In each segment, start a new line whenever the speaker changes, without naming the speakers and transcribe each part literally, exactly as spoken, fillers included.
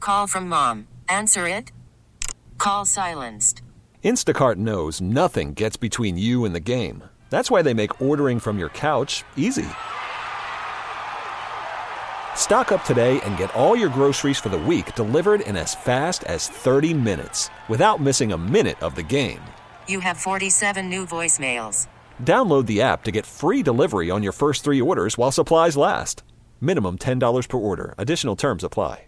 Call from mom. Answer it. Call silenced.
Instacart knows nothing gets between you and the game. That's why they make ordering from your couch easy. Stock up today and get all your groceries for the week delivered in as fast as thirty minutes without missing a minute of the game.
You have forty-seven new voicemails.
Download the app to get free delivery on your first three orders while supplies last. Minimum ten dollars per order. Additional terms apply.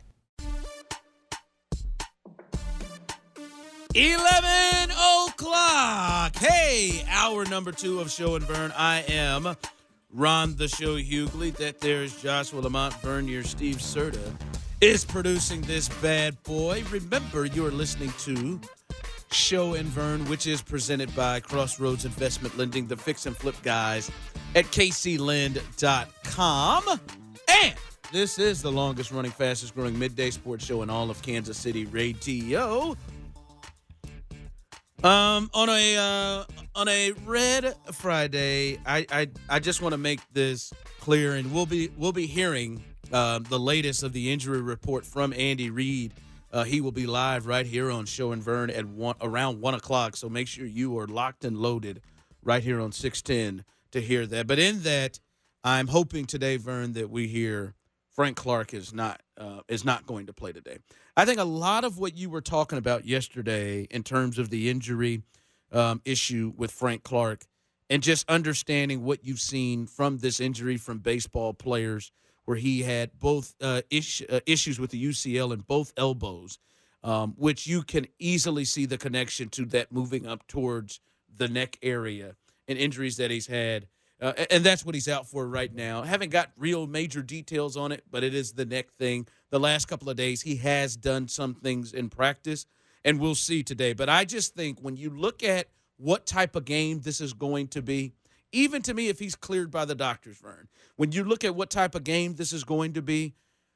eleven o'clock. Hey, hour number two of Show and Vern. I am Ron the Show Hughley. That there is Joshua Lamont. Vern, your Steve Serta is producing this bad boy. Remember, you're listening to Show and Vern, which is presented by Crossroads Investment Lending, the fix and flip guys at k c lend dot com. And this is the longest running, fastest growing midday sports show in all of Kansas City radio. Um, on a uh, on a Red Friday, I I, I just want to make this clear, and we'll be we'll be hearing uh, the latest of the injury report from Andy Reid. Uh, he will be live right here on Show and Vern at one, around one o'clock. So make sure you are locked and loaded right here on six ten to hear that. But in that, I'm hoping today, Vern, that we hear Frank Clark is not uh, is not going to play today. I think a lot of what you were talking about yesterday in terms of the injury um, issue with Frank Clark and just understanding what you've seen from this injury from baseball players where he had both uh, ish, uh, issues with the U C L in both elbows, um, which you can easily see the connection to that moving up towards the neck area and injuries that he's had. Uh, and that's what he's out for right now. Haven't got real major details on it, but it is the neck thing. The last couple of days, he has done some things in practice, and we'll see today. But I just think when you look at what type of game this is going to be, even to me, if he's cleared by the doctors, Vern, when you look at what type of game this is going to be,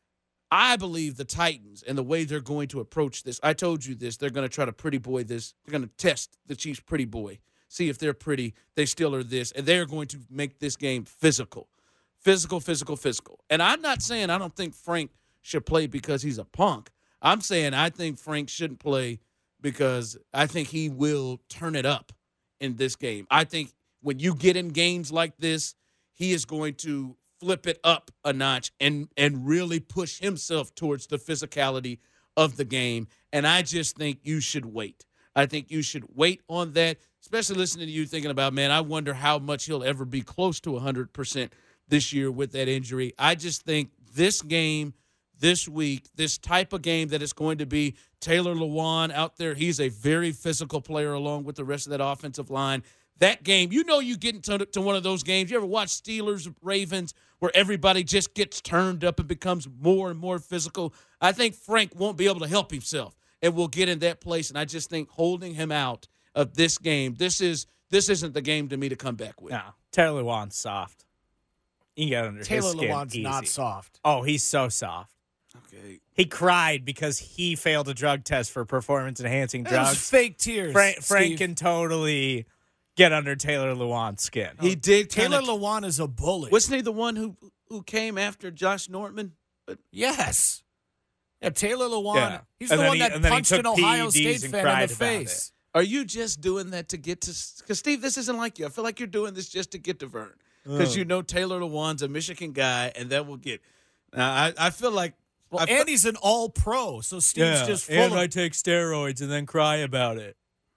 I believe the Titans and the way they're going to approach this, I told you this, they're going to try to pretty boy this. They're going to test the Chiefs' pretty boy. See if they're pretty, they still are this, and they're going to make this game physical. Physical, physical, physical. And I'm not saying I don't think Frank should play because he's a punk. I'm saying I think Frank shouldn't play because I think he will turn it up in this game. I think when you get in games like this, he is going to flip it up a notch and, and really push himself towards the physicality of the game. And I just think you should wait. I think you should wait on that, especially listening to you thinking about, man, I wonder how much he'll ever be close to one hundred percent this year with that injury. I just think this game, this week, this type of game that it's going to be, Taylor Lewan out there, he's a very physical player along with the rest of that offensive line. That game, you know you get into to one of those games. You ever watch Steelers, Ravens, where everybody just gets turned up and becomes more and more physical? I think Frank won't be able to help himself. And we'll get in that place, and I just think holding him out of this game, this is this isn't the game to me to come back with.
No, Taylor Lewan's soft. You can get under
Taylor
his skin
Lewan's
easy.
not soft.
Oh, he's so soft.
Okay.
He cried because he failed a drug test for performance-enhancing drugs.
Those fake tears.
Frank, Frank
Steve.
can totally get under Taylor Lewan's skin.
He did.
Taylor
kinda,
Lewan is a bully.
Wasn't he the one who, who came after Josh Norman? But
Yes. Yeah, Taylor Lewan.
Yeah.
He's
And
the
then
one
he-
that
and then he
punched
took
an Ohio
P E Ds
State
and
fan in
cried
the
about
face.
are you just doing that to get to – because, Steve, this isn't like you. I feel like you're doing this just to get to Vern because
Oh.
you know Taylor Lewan's a Michigan guy, and that will get – Now, I, I feel like –
Well,
I feel,
Andy's an all-pro, so Steve's just full
and
of
I take steroids and then cry about it.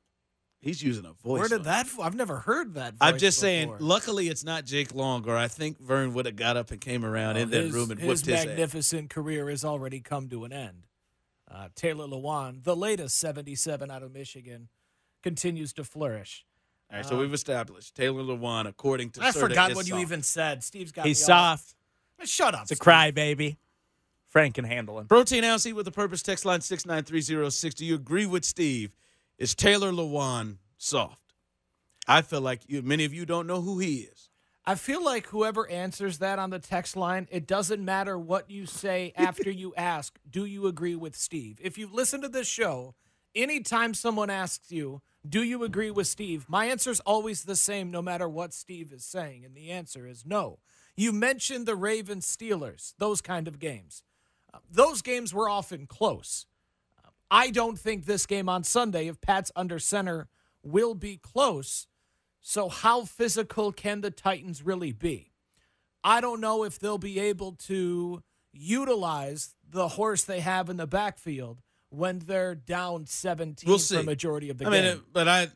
he's using a voice.
Where did
on
that? I've never heard that.
I'm
voice
just saying,
before.
luckily it's not Jake Long, or I think Vern would have got up and came around
Oh,
in that
his,
room and
his
whipped his ass.
magnificent career has already come to an end. Uh, Taylor Lewan, the latest seventy-seven out of Michigan, continues to flourish.
All right, so we've established Taylor Lewan, according to
I
Serta,
forgot
is
what you
soft.
even said. Steve's got
He's
me all-
soft.
Shut up.
It's a
Steve.
cry, baby. Frank can handle him.
Protein Ounce, eat with a purpose, text line six nine three zero six. Do you agree with Steve? Is Taylor Lewan soft? I feel like you, many of you don't know who he is.
I feel like whoever answers that on the text line, it doesn't matter what you say after you ask, do you agree with Steve? If you've listened to this show, anytime someone asks you, do you agree with Steve? My answer's always the same no matter what Steve is saying, and the answer is no. You mentioned the Ravens Steelers, those kind of games. those games were often close. I don't think this game on Sunday, if Pat's under center, will be close. So how physical can the Titans really be? I don't know if they'll be able to utilize the horse they have in the backfield when they're down seventeen
We'll
for
see.
the majority of the
I
game.
mean, uh, but I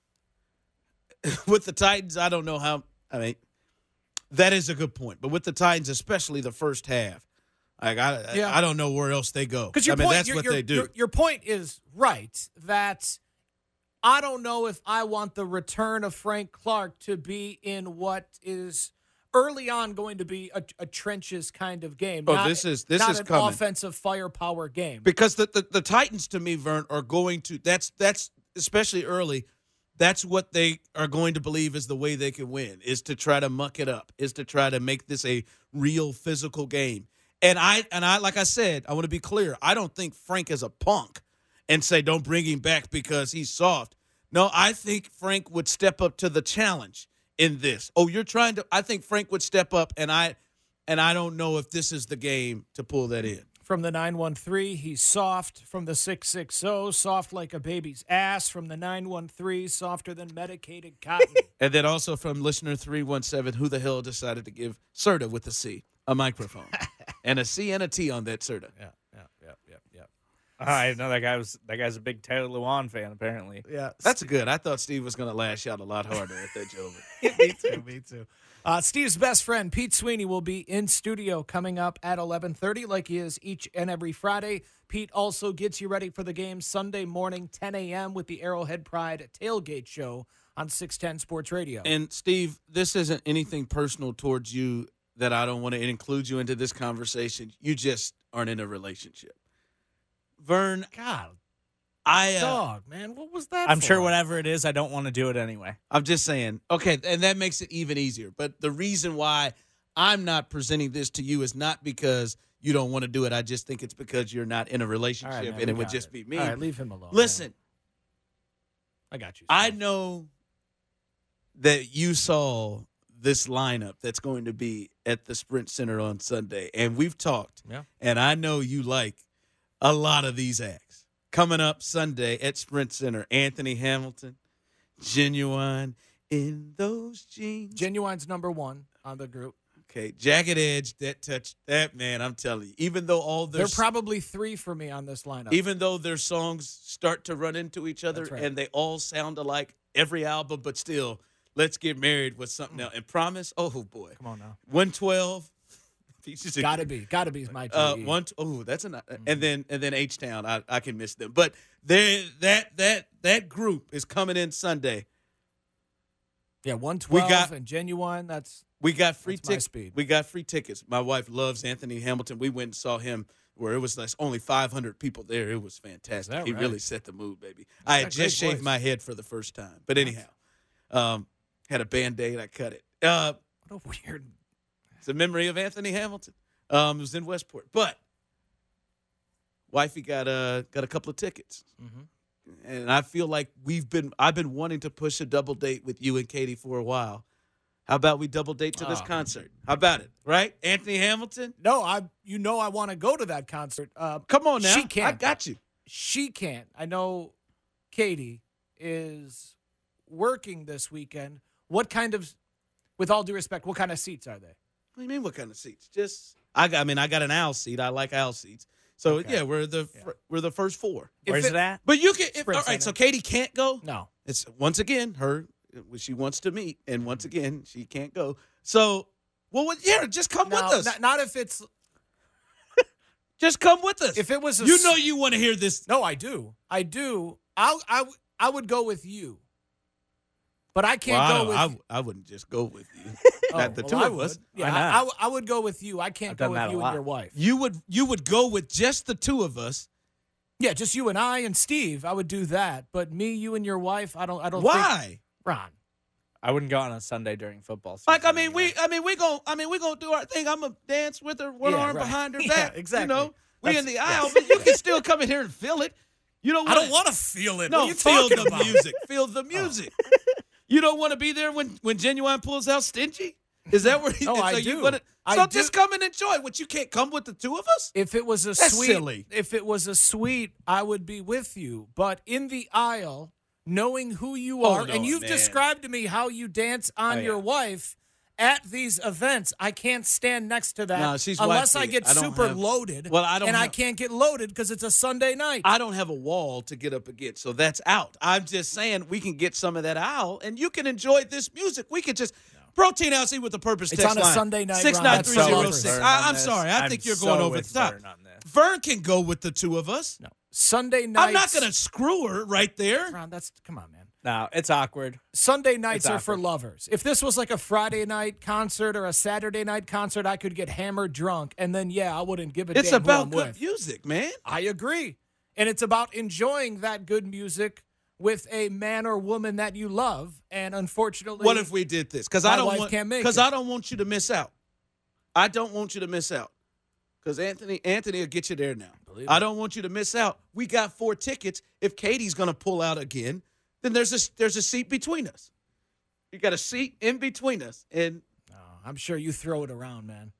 with the Titans, I don't know how. I mean, that is a good point. But with the Titans, especially the first half, like I,
Yeah.
I don't know where else they go.
Because your
I mean,
point,
that's
your,
what
your,
they do.
Your, your point is right that I don't know if I want the return of Frank Clark to be in what is early on going to be a, a trenches kind of game.
Oh,
not,
this is- this
not
is
an
coming.
offensive firepower game.
Because the, the, the Titans, to me, Vern, are going to that's that's especially early. That's what they are going to believe is the way they can win, is to try to muck it up, is to try to make this a real physical game. And I and I like I said, I want to be clear. I don't think Frank is a punk and say don't bring him back because he's soft. No, I think Frank would step up to the challenge in this. Oh, you're trying to I think Frank would step up, and I and I don't know if this is the game to pull that in.
From the nine one three, he's soft. From the six six zero, soft like a baby's ass. From the nine one three, softer than medicated cotton.
And then also from listener three one seven, who the hell decided to give Serta with a C a microphone? And a C and a T on that Serta.
Yeah, yeah, yeah, yeah, yeah.
I know that guy was that guy's a big Taylor Lewan fan, apparently.
Yeah,
That's good. I thought Steve was going to lash out a lot harder at that joke.
me too, me too. Uh, Steve's best friend, Pete Sweeney, will be in studio coming up at eleven thirty like he is each and every Friday. Pete also gets you ready for the game Sunday morning, ten a.m. with the Arrowhead Pride Tailgate Show on six ten Sports Radio.
And, Steve, this isn't anything personal towards you that I don't want to include you into this conversation. You just aren't in a relationship. Vern,
God,
I, uh,
dog, man, what was that
I'm
for?
sure whatever it is, I don't want to do it anyway.
I'm just saying, okay, and that makes it even easier. But the reason why I'm not presenting this to you is not because you don't want to do it. I just think it's because you're not in a
All
relationship,
right, man,
and
we
it would
got
just
it.
be me.
All right, leave him alone.
Listen,
man. I got you.
I
Steve.
know that you saw this lineup that's going to be at the Sprint Center on Sunday, and we've talked,
Yeah.
and I know you like a lot of these acts. Coming up Sunday at Sprint Center, Anthony Hamilton, Genuine in those jeans.
Genuine's number one on the group.
Okay, Jagged Edge, that touch, that man, I'm telling you, even though all their
They're probably three for me on this lineup.
even though their songs start to run into each other
That's right.
and they all sound alike every album, but still, Let's Get Married was something else. And Promise, oh boy,
Come on now.
one twelve, features a-
Gotta be. Gotta be my G E.
uh, one. Oh, that's a ni- and then and then H Town. I, I can miss them, but they that that that group is coming in Sunday.
Yeah, one twelve
got-
and Genuine. That's
We got free
That's my
tickets.
speed.
We got free tickets. My wife loves Anthony Hamilton. We went and saw him where it was like only five hundred people there. It was fantastic.
that
He
right?
really set the mood, baby. I had
got a great
just shaved
voice.
my head for the first time. But anyhow, um, had a Band-Aid. I cut it. Uh,
what a weird.
it's a memory of Anthony Hamilton. Um, it was in Westport. But wifey got uh, got a couple of tickets.
Mhm.
And I feel like we've been I've been wanting to push a double date with you and Katie for a while. How about we double date to this
Oh.
concert? How about it? Right? Anthony Hamilton?
No, I. You know I want to go to that concert. Uh,
Come on now.
She can't.
I got you.
she can't. I know Katie is working this weekend. What kind of, with all due respect, what kind of seats are they?
What do you mean what kind of seats? Just I got I mean I got an owl seat. I like owl seats. So
Okay.
yeah, we're the fir- we're the first four.
If
Where's
it-
it at?
But you can if,
Sprint
all right, so
Center.
Katie can't go?
No.
It's once again her she wants to meet and once again she can't go. So well what, yeah, just come
No,
with us.
not, not if it's,
just come with us.
if it was a.
you
s-
know you want to hear this.
No, I do. I do. I'll, I, w- I would go with you. But I can't
Well, I
go
don't-
with.
I, w- I wouldn't just go with you.
oh,
Not the
well,
two
I
of
would.
us.
Yeah,
Why
I,
not?
I w- I would go with you. I can't
I've
go
done
with
that a
you and
lot.
your wife.
You would you would go with just the two of us.
Yeah, just you and I and Steve. I would do that. But me, you, and your wife, I don't. I don't. Think,
Why?
Ron?
I wouldn't go on a Sunday during football season.
Like I mean,
anyway.
we I mean we gon' I mean we gonna do our thing. I'm gonna dance with her, one
Yeah,
arm
right.
behind her
Yeah,
back.
exactly.
You know, we
That's-
in the aisle, but you can still come in here and feel it. You don't.
I
Wanna,
don't want to feel it.
No,
what are you
feel
talking
the
about?
music. Feel the music. You don't want to be there when when Genuine pulls out Stingy. Is that where? You,
No,
so
I
you
do.
Wanna,
I
so
do.
just come and enjoy. What, you can't come with the two of us?
If it was a
That's
suite,
silly.
if it was a suite, I would be with you. But in the aisle, knowing who you
Oh,
are,
Lord,
and you've
man.
described to me how you dance on
Oh, yeah.
your wife at these events, I can't stand next to that
No, she's
unless I
wifey.
get
I don't
super
have-
loaded.
Well, I don't
and I
have-
can't get loaded because it's a Sunday night.
I don't have a wall to get up against, so that's out. I'm just saying we can get some of that aisle, and you can enjoy this music. We could just Protein L C with the purpose
It's
text
on a
line.
Sunday night,
six
Ron.
nine
That's
three
so
zero
with
six.
Vern
I-
on
I'm
this.
sorry. I
I'm
think you're
so
going over
with
the top.
Vern on this.
Vern can go with the two of us.
no. Sunday nights.
I'm not going to screw her right there.
Ron, that's come on, man.
No, it's awkward.
Sunday nights
It's
are for
awkward.
lovers. If this was like a Friday night concert or a Saturday night concert, I could get hammered drunk, and then yeah, I wouldn't give a
It's
damn who
about
I'm
good
with.
music, man.
I agree. And it's about enjoying that good music with a man or woman that you love. And unfortunately,
What if we did this? Because
my
I don't
wife
want.
can't make
Because
it.
I don't want you to miss out. I don't want you to miss out. Because Anthony, Anthony will get you there now.
Believe
I
it.
don't want you to miss out. We got four tickets. If Katie's going to pull out again, then there's a there's a seat between us. You got a seat in between us, and
Oh, I'm sure you throw it around, man.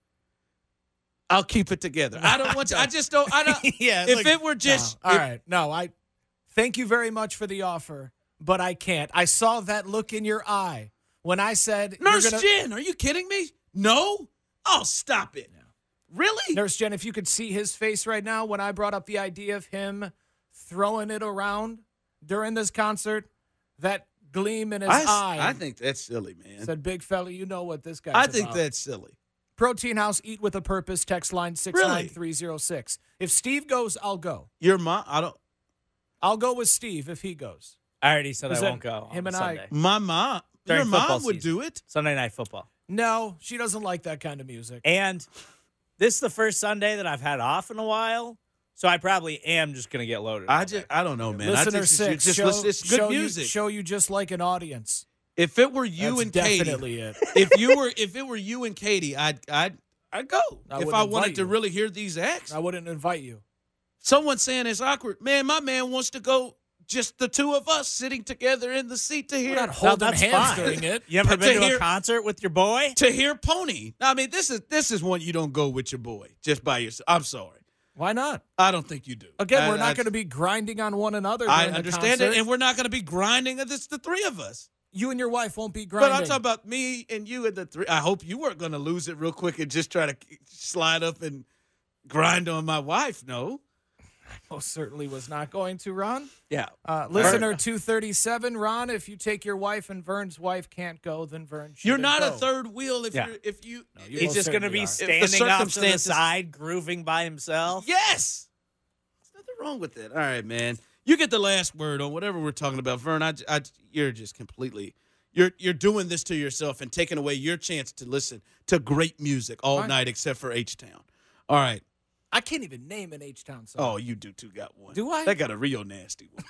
I'll keep it together. I don't want. You, I just don't. I don't.
Yeah,
If
like-
it were just,
No. All
if-
right. No, I thank you very much for the offer, but I can't. I saw that look in your eye when I said, you're
Nurse
gonna-
Jen, are you kidding me? No. Oh, stop it. Really?
Nurse Jen, if you could see his face right now when I brought up the idea of him throwing it around during this concert, that gleam in his
I,
eye
I think that's silly, man.
said, big fella, you know what this guy's
I think
about."
that's silly.
Protein House, eat with a purpose, text line six nine three zero six. If Steve goes, I'll go.
Your mom. I don't.
I'll go with Steve if he goes.
I already said
Is
I
that
won't go.
him
on
and I-
Sunday.
My mom.
During
your mom
football
would
season.
do it.
Sunday night football.
No, she doesn't like that kind of music.
And this is the first Sunday that I've had off in a while, so I probably am just going to get loaded.
I
all
just.
day.
I don't know, man.
Listener
I just,
six,
just
show,
listen, it's good
show
music.
You, show you just like an audience.
If it were you
That's
and Katie,
definitely it.
if you were, if it were you and Katie, I'd, I'd, I'd go.
I
if
would
I
invite
wanted to
you.
really hear these acts.
I wouldn't invite you.
Someone saying it's awkward. Man, my man wants to go. Just the two of us sitting together in the seat to
We're
hear
not holding
that's
hands
fine.
during it.
You ever
But
been
to
to
hear-
a concert with your boy?
to hear Pony. I mean, this is this is one you don't go with your boy just by yourself. I'm sorry.
Why not?
I don't think you do.
Again,
I-
we're not
I-
going to be grinding on one another.
I
during the
understand
concert.
it, and we're not going to be grinding. It's the three of us.
You and your wife won't be grinding.
But I'm talking about me and you and the three. I hope you weren't going to lose it real quick and just try to slide up and grind on my wife. No.
Most certainly was not going to, Ron.
Yeah.
Uh, listener two thirty-seven, Ron, if you take your wife and Vern's wife can't go, then Vern should
You're not
go.
a third wheel if
Yeah.
you're if you.
you
it's
He's
most
just going to
certainly
be
are.
standing
If the
off to the
circumstances-
side, grooving by himself.
Yes. There's nothing wrong with it. All right, man. You get the last word on whatever we're talking about, Vern. I, I, you're just completely. You're you're doing this to yourself and taking away your chance to listen to great music all
Right.
night, except for H Town. All right.
I can't even name an H-Town song.
Oh, you do too. Got one.
Do I?
They got a real nasty one.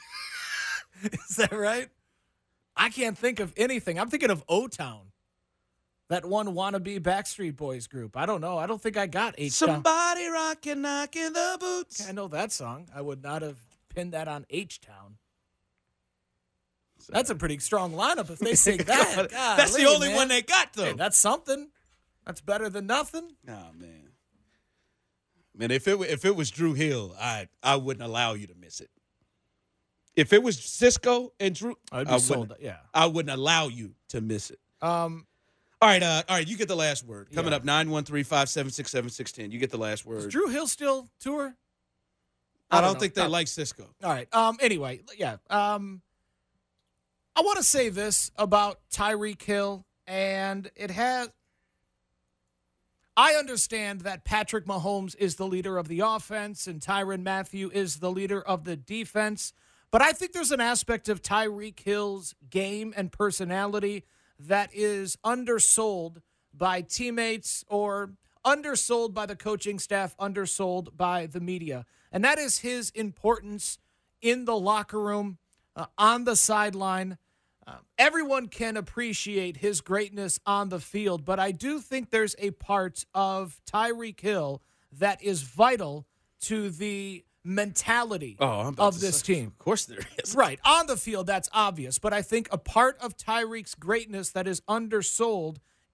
Is that right? I can't think of anything. I'm thinking of O-Town. That one wannabe Backstreet Boys group. I don't know. I don't think I got H-Town.
Somebody rockin', knocking the boots.
I know that song. I would not have pinned that on H-Town. That's a pretty strong lineup if they sing that.
That's the
Golly,
only
man.
one they got, though.
Hey, that's something. That's better than nothing.
Oh man, man! If it wa- if it was Drew Hill, I I wouldn't allow you to miss it. If it was Cisco and Drew,
I'd
I
be sold.
wouldn't,
Yeah.
I wouldn't allow you to miss it.
Um,
All right, uh, all right. You get the last word. Coming
Yeah.
up nine one three five seven six seven six ten. You get the last
Is
word.
Drew Hill still tour?
I,
I
don't
don't
think
know.
they
No.
like Cisco.
All right. Um. Anyway, yeah. Um. I want to say this about Tyreek Hill, and it has. I understand that Patrick Mahomes is the leader of the offense and Tyrann Mathieu is the leader of the defense, but I think there's an aspect of Tyreek Hill's game and personality that is undersold by teammates or undersold by the coaching staff, undersold by the media. And that is his importance in the locker room, uh, on the sideline. Uh, everyone can appreciate his greatness on the field, but I do think there's a part of Tyreek Hill that is vital to the mentality
Oh, I'm about
of
to
this
say-
team.
Of course there is.
Right. On the field, that's obvious. But I think a part of Tyreek's greatness that is undersold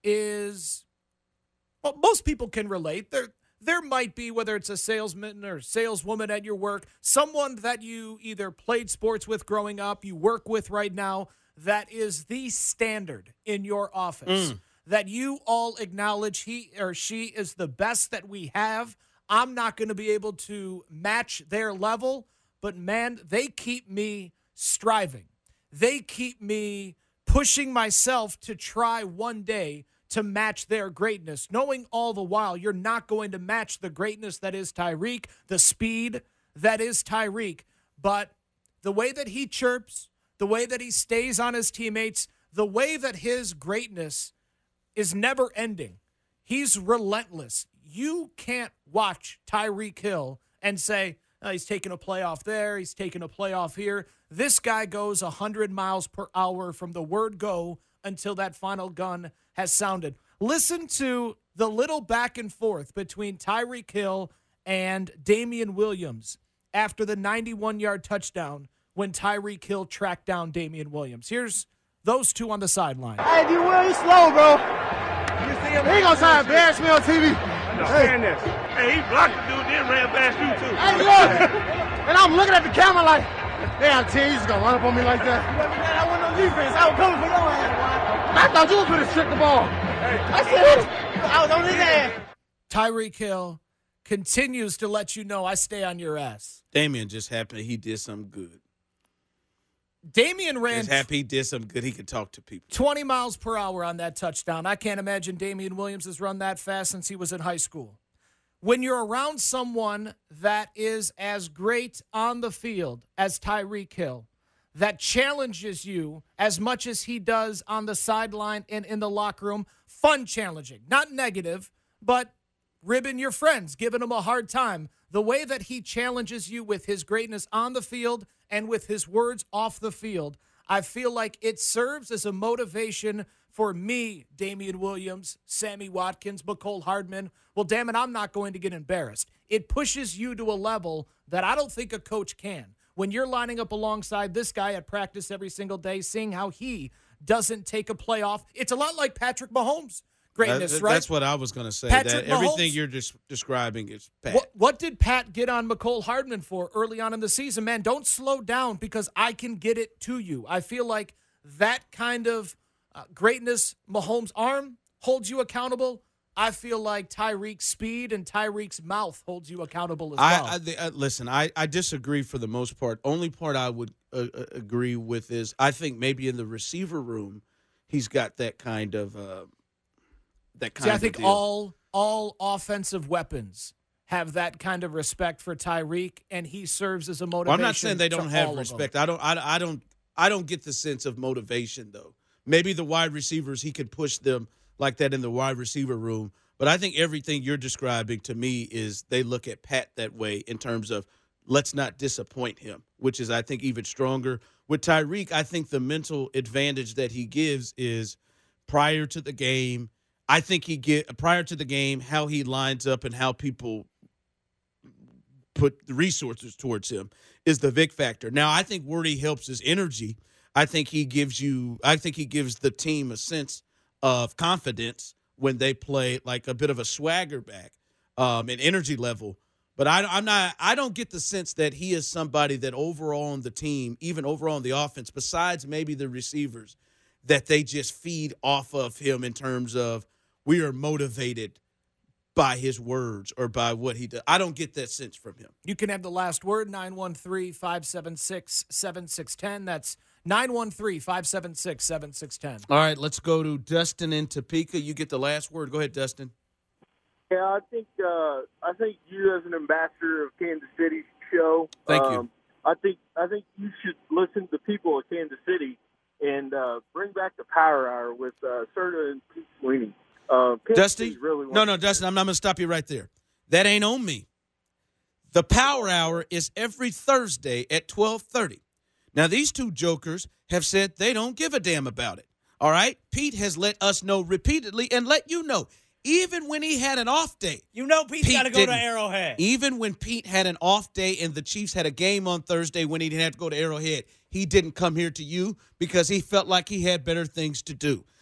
is, well, most people can relate. There, there might be, whether it's a salesman or saleswoman at your work, someone that you either played sports with growing up, you work with right now, that is the standard in your office, mm. that you all acknowledge he or she is the best that we have. I'm not going to be able to match their level, but man, they keep me striving. They keep me pushing myself to try one day to match their greatness, knowing all the while you're not going to match the greatness that is Tyreek, the speed that is Tyreek. But the way that he chirps, the way that he stays on his teammates, the way that his greatness is never ending. He's relentless. You can't watch Tyreek Hill and say, oh, he's taking a playoff there, he's taking a playoff here. This guy goes one hundred miles per hour from the word go until that final gun has sounded. Listen to the little back and forth between Tyreek Hill and Damian Williams after the ninety-one-yard touchdown when Tyreek Hill tracked down Damian Williams. Here's those two on the sideline.
Hey, D. Will, you slow, bro. You see him? He gonna try to embarrass me on T V.
Understand this. Hey, he blocked the dude, then ran past you, too.
Hey, look. And I'm looking at the camera like, damn, T, you just gonna run up on me like that? I wasn't on defense. I was coming for your ass. I thought you was going to strip the ball. Hey. I said, I was on his ass.
Tyreek Hill continues to let you know I stay on your ass.
Damian just happy he did something good.
Damian ran.
Just happy he did something good. He could talk to people.
twenty miles per hour on that touchdown. I can't imagine Damian Williams has run that fast since he was in high school. When you're around someone that is as great on the field as Tyreek Hill, that challenges you as much as he does on the sideline and in the locker room, fun challenging, not negative, but ribbing your friends, giving them a hard time. The way that he challenges you with his greatness on the field and with his words off the field, I feel like it serves as a motivation for me, Damian Williams, Sammy Watkins, Mecole Hardman. Well, damn it, I'm not going to get embarrassed. It pushes you to a level that I don't think a coach can. When you're lining up alongside this guy at practice every single day, seeing how he doesn't take a play off, it's a lot like Patrick Mahomes' greatness,
that,
right?
That's what I was going to say.
Patrick
that everything
Mahomes,
you're just describing is Pat.
What, what did Pat get on Mecole Hardman for early on in the season? Man, don't slow down because I can get it to you. I feel like that kind of uh, greatness, Mahomes' arm holds you accountable. I feel like Tyreek's speed and Tyreek's mouth holds you accountable as well.
I, I, the, uh, listen, I, I disagree for the most part. Only part I would uh, uh, agree with is I think maybe in the receiver room he's got that kind of uh, that kind
See,
of
I think
deal.
all all offensive weapons have that kind of respect for Tyreek, and he serves as a motivation.
Well, I'm not saying they don't have
all
respect. I don't. I, I don't. I don't get the sense of motivation though. Maybe the wide receivers he could push them like that in the wide receiver room. But I think everything you're describing to me is they look at Pat that way in terms of let's not disappoint him, which is, I think, even stronger. With Tyreek, I think the mental advantage that he gives is prior to the game. I think he get prior to the game, how he lines up and how people put the resources towards him is the Vic factor. Now, I think Wordy helps his energy. I think he gives you – I think he gives the team a sense of confidence when they play like a bit of a swagger back, um, an energy level. But I, I'm not – I don't get the sense that he is somebody that overall on the team, even overall on the offense, besides maybe the receivers, that they just feed off of him in terms of we are motivated by his words or by what he does. I don't get that sense from him.
You can have the last word, nine one three, five seven six, seven six one zero. That's nine one three, five seven six, seven six one zero.
All right, let's go to Dustin in Topeka. You get the last word. Go ahead, Dustin.
Yeah, I think uh, I think you as an ambassador of Kansas City's show.
Thank
um,
you.
I think I think you should listen to the people of Kansas City and uh, bring back the Power Hour with uh, Serta and Pete Sweeney. Uh,
Dusty?
Really
no, no, Dustin, I'm, I'm going to stop you right there. That ain't on me. The Power Hour is every Thursday at twelve thirty. Now, these two jokers have said they don't give a damn about it. All right? Pete has let us know repeatedly and let you know, even when he had an off day.
You know Pete's
Pete
got to go
didn't.
to Arrowhead.
Even when Pete had an off day and the Chiefs had a game on Thursday when he didn't have to go to Arrowhead, he didn't come here to you because he felt like he had better things to do.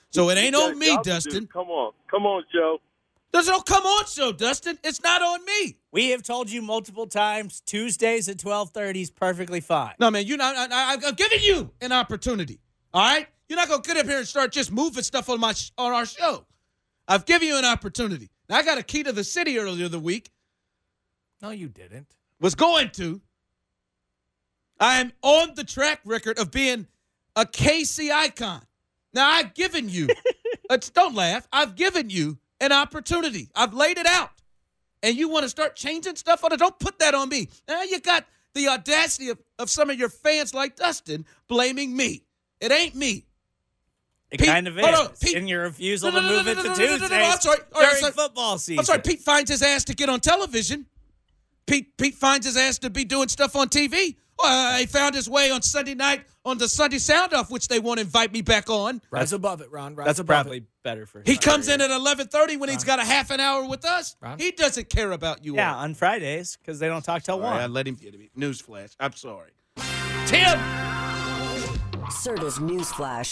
So it ain't
You
on
got a
me,
job to do.
Dustin.
Come on. Come on, Joe.
There's no come on show, Dustin. It's not on me.
We have told you multiple times, Tuesdays at twelve thirty is perfectly fine.
No, man, you're not. I, I, I've given you an opportunity. All right, you're not gonna get up here and start just moving stuff on my sh- on our show. I've given you an opportunity. Now, I got a key to the city earlier the week.
No, you didn't.
Was going to. I am on the track record of being a K C icon. Now, I've given you. Let's don't laugh. I've given you an opportunity. I've laid it out. And you want to start changing stuff on it? Don't put that on me. Now you got the audacity of, of some of your fans like Dustin blaming me. It ain't me.
It
Pete,
kind of is.
hold on, Pete.
In your refusal
No,
to
no, no,
move
no,
it
no,
to
no, no, no, no, no,
Tuesdays
I'm sorry. All right,
during
sorry.
football season.
I'm sorry. Pete finds his ass to get on television. Pete Pete finds his ass to be doing stuff on T V. Well, he found his way on Sunday night on the Sunday Sound Off, which they won't invite me back on.
Rise above it, Ron. Rise
That's
above
probably
it.
better for
He
his
comes
career.
in at eleven thirty when he's got a half an hour with us.
Ron?
He doesn't care about you
Yeah,
all.
on Fridays, because they don't talk till
All right, I
one.
let him get me. Newsflash. I'm sorry. Tim!
Serta's Newsflash.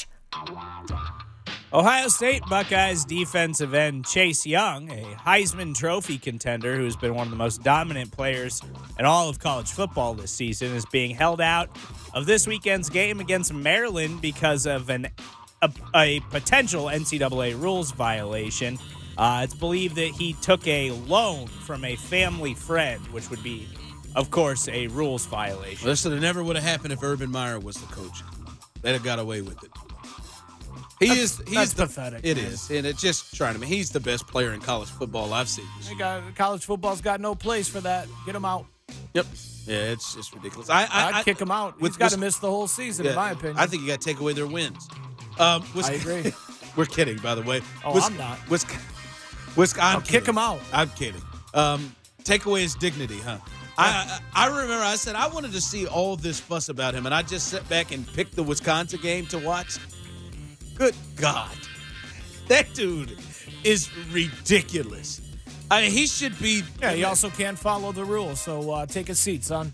Ohio State Buckeyes defensive end Chase Young, a Heisman Trophy contender who's been one of the most dominant players in all of college football this season, is being held out of this weekend's game against Maryland because of an a, a potential N C double A rules violation. Uh, it's believed that he took a loan from a family friend, which would be, of course, a rules violation.
Listen, it never would have happened if Urban Meyer was the coach. They'd have got away with it. He
That's-
is. He's
that's
the,
pathetic,
It
man.
is, and it's just trying to. He's the best player in college football I've seen.
They got, college football's got no place for that. Get him out.
Yep. Yeah, it's just ridiculous. I, I,
I'd
I
kick him out.
with-
He's got to
with-
miss the whole season,
yeah,
in my opinion.
I think you got to take away their wins. Um,
I agree.
We're kidding, by the way.
Oh,
Wis-
I'm not.
Wis- Wis- I'm
I'll kick
kidding.
him out.
I'm kidding. Um, take away his dignity, huh? I, I I remember I said I wanted to see all this fuss about him, and I just sat back and picked the Wisconsin game to watch. Good God. That dude is ridiculous. I mean, he should be.
Yeah, he also can't follow the rules, so uh, take a seat, son.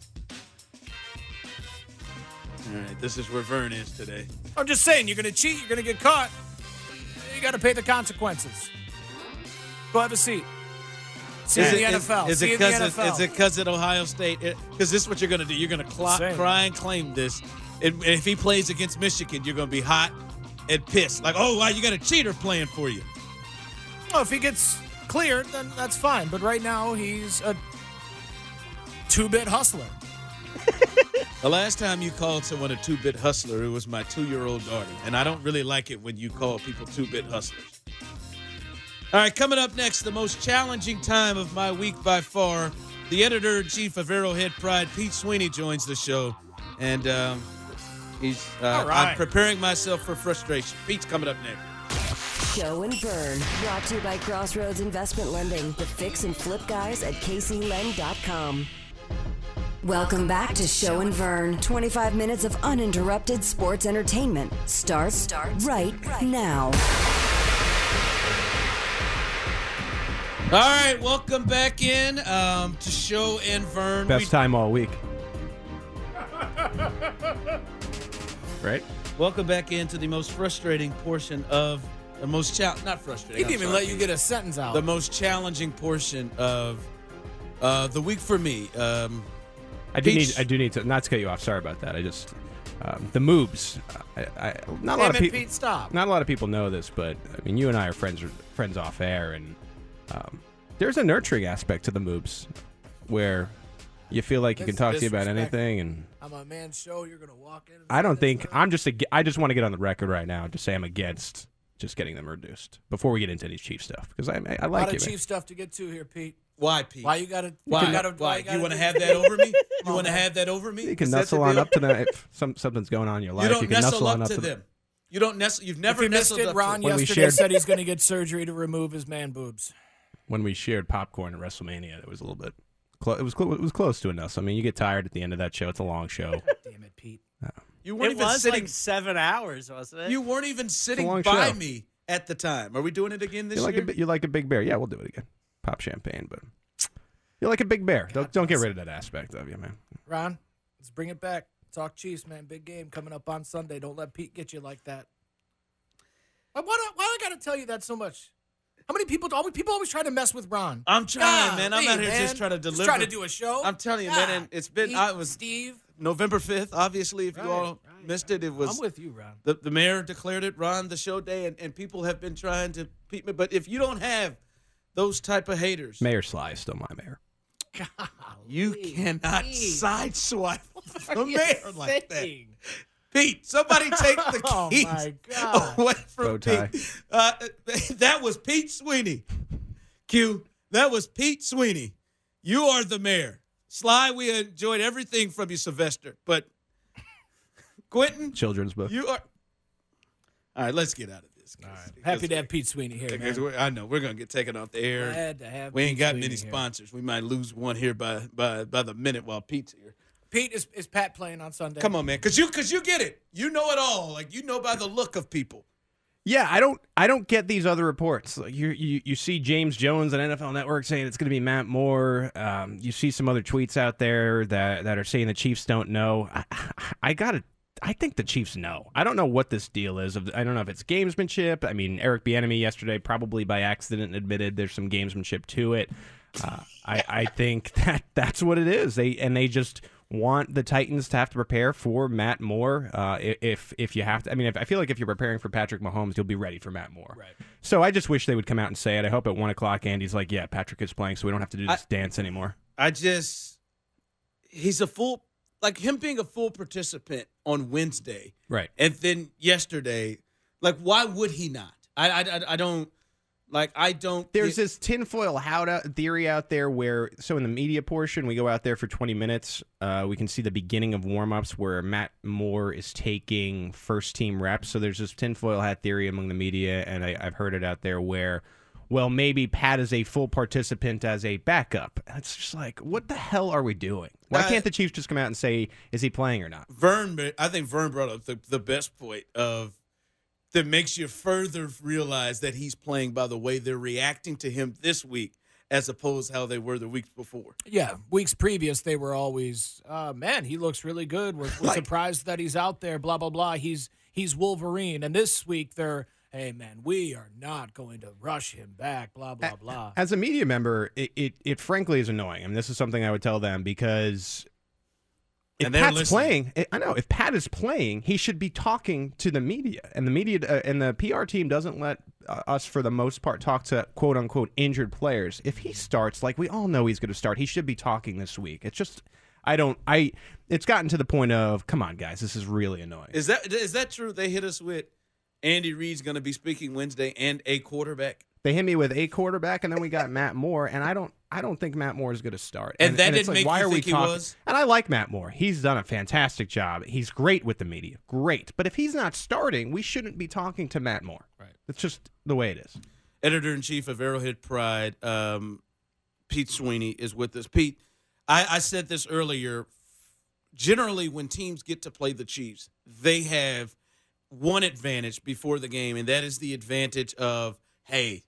All right, this is where Vern is today.
I'm just saying, you're going to cheat, you're going to get caught. You got to pay the consequences. Go have a seat. See you in the N F L.
Is
See
it
you in the
because
N
it,
F L.
is it because at Ohio State? Because this is what you're going to do. You're going to cl-
Same.
cry and claim this. And and if he plays against Michigan, you're going to be hot and pissed. Like, oh, wow, you got a cheater playing for you.
Well, if he gets cleared, then that's fine. But right now, he's a two-bit hustler.
The last time you called someone a two-bit hustler, it was my two-year-old daughter. And I don't really like it when you call people two-bit hustlers. All right, coming up next, the most challenging time of my week by far. The editor-in-chief of Arrowhead Pride, Pete Sweeney, joins the show. And um, he's uh,
All right.
I'm preparing myself for frustration. Pete's coming up next.
Show and Vern. Brought to you by Crossroads Investment Lending. The fix and flip guys at K C lend dot com. Welcome back to Show and Vern. twenty-five minutes of uninterrupted sports entertainment starts, starts right, right now.
All right, welcome back in um, to Show and Vern.
Best
We-
time all week. Right?
Welcome back into the most frustrating portion of the most cha- not frustrating.
He didn't
I'm
even
sorry.
let you get a sentence out.
The most challenging portion of uh, the week for me. Um,
I do
Peach-
need. I do need to not to cut you off. Sorry about that. I just um, the moves. I, I, not a lot
Damn
of
it,
people.
Pete, stop.
Not a lot of people know this, but I mean, you and I are friends. Friends off air, and um, there's a nurturing aspect to the moves, where you feel like you can
That's
talk to you about
disrespectful.
anything. And
I'm a man's show. You're going to walk in. And
I
say
don't
this
think
to
I'm just. ag- I just want to get on the record right now and just say I'm against just getting them reduced before we get into any Chief stuff because I, I, I
A
like
lot
it.
of
man.
Chief stuff to get to here, Pete.
why, Pete?
Why you got to?
Why?
You, gotta,
Why?
you,
You want to have that over me? You want to have that over me?
You can
Is that the
nestle on
deal?
up to them if some, something's going on in your life.
You don't
can
nestle
on
up to
them.
them. You don't nestle. You've never
If you missed
nestled
it,
up
Ron
to
When we
yesterday
shared-
said he's going to get surgery to remove his man boobs.
When we shared popcorn at WrestleMania, it was a little bit. Clo- it was clo- it was close to enough. I mean, you get tired at the end of that show. It's a long show.
Damn it, Pete.
You weren't
It
even
was
sitting.
like seven hours, wasn't it?
you weren't even sitting
long
by
show.
me at the time. Are we doing it again this
You like
year?
a bi- you like a big bear? Yeah, we'll do it again. Pop champagne, but you like a big bear. Don't, don't get rid of that aspect of you, man.
Ron, let's bring it back. Talk Chiefs, man. Big game coming up on Sunday. Don't let Pete get you like that. Why, why, do- why do I got to tell you that so much? How many people? Always, people always try to mess with Ron.
I'm trying,
God,
man. I'm
please,
out here
man.
just trying to deliver.
Just trying to do a show.
I'm telling you,
God.
man. And it's been.
He,
I was
Steve.
November fifth. Obviously, if
Right,
you all
right,
missed
right.
it, it was.
I'm with you, Ron.
The, the mayor declared it, Ron, the show day, and, and people have been trying to beat me. But if you don't have those type of haters,
Mayor Sly is still my mayor.
you cannot
Pete.
sideswipe
What
the
are you
mayor like that.
saying?
Pete, somebody take the
Oh,
keys
my God.
away from
Bow tie.
Pete. Uh, that was Pete Sweeney. Q, that was Pete Sweeney. You are the mayor. Sly, we enjoyed everything from you, Sylvester. But Quentin,
Children's book.
you are. All right, let's get out of this.
All right. Happy to have Pete Sweeney here,
Because
man.
we're- I know we're gonna get taken off the air.
Glad to have
We ain't
Pete
got
Sweeney
many
here.
sponsors. We might lose one here by by by the minute while Pete's here.
Pete, is, is Pat playing on Sunday?
Come on, man, because you because you get it. You know it all. Like you know by the look of people.
Yeah, I don't I don't get these other reports. Like you you you see James Jones on N F L Network saying it's going to be Matt Moore. Um, you see some other tweets out there that, that are saying the Chiefs don't know. I, I got to I think the Chiefs know. I don't know what this deal is. I don't know if it's gamesmanship. I mean, Eric Bieniemy yesterday probably by accident admitted there's some gamesmanship to it. Uh, I I think that that's what it is. They and they just want the Titans to have to prepare for Matt Moore. Uh, if if you have to, I mean, if, I feel like if you're preparing for Patrick Mahomes, you'll be ready for Matt Moore.
Right.
So I just wish they would come out and say it. I hope at one o'clock Andy's like, yeah, Patrick is playing, so we don't have to do this
I,
dance anymore.
I just he's a full like him being a full participant on Wednesday,
Right.
and then yesterday. Like, why would he not? I I, I don't. Like, I don't.
There's
get,
this tinfoil hat out theory out there where, so in the media portion, we go out there for twenty minutes. Uh, we can see the beginning of warm-ups where Matt Moore is taking first-team reps. So there's this tinfoil hat theory among the media, and I, I've heard it out there where, well, maybe Pat is a full participant as a backup. And it's just like, what the hell are we doing? Why
Uh,
can't the Chiefs just come out and say, is he playing or not?
Vern, I think Vern brought up the, the best point of that makes you further realize that he's playing by the way they're reacting to him this week as opposed to how they were the weeks before.
Yeah, weeks previous, they were always, uh, man, he looks really good. We're, we're
Like-
surprised that he's out there, blah, blah, blah. He's he's Wolverine. And this week, they're, hey, man, we are not going to rush him back, blah, blah, blah.
As a media member, it, it, it frankly is annoying. I mean, this is something I would tell them because if
And they're
Pat's
listening.
playing, I know if Pat is playing, he should be talking to the media, and the media uh, and the P R team doesn't let uh, us, for the most part, talk to quote unquote injured players. If he starts, like we all know he's going to start, he should be talking this week. It's just, I don't, I. It's gotten to the point of, come on, guys, this is really annoying.
Is that is that true? They hit us with Andy Reid's going to be speaking Wednesday and a quarterback.
They hit me with a quarterback, and then we got Matt Moore, and I don't, I don't think Matt Moore is going to start.
And that
it's
didn't
like,
make
why
you
are
think
we
he
talking?
was?
And I like Matt Moore. He's done a fantastic job. He's great with the media, great. But if he's not starting, we shouldn't be talking to Matt Moore.
Right.
It's just the way it is.
Editor in chief of Arrowhead Pride, um, Pete Sweeney, is with us. Pete, I, I said this earlier. Generally, when teams get to play the Chiefs, they have one advantage before the game, and that is the advantage of, hey,